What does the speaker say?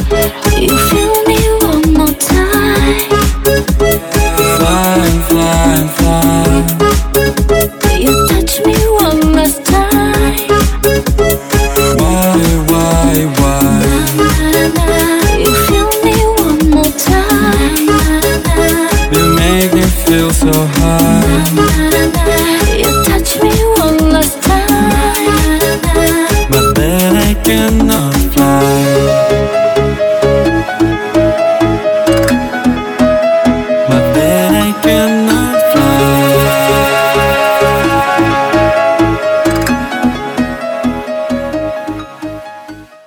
You feel me one more time. Flying, flying, flying. You touch me one last time. Why? You feel me one more time. You make me feel so high.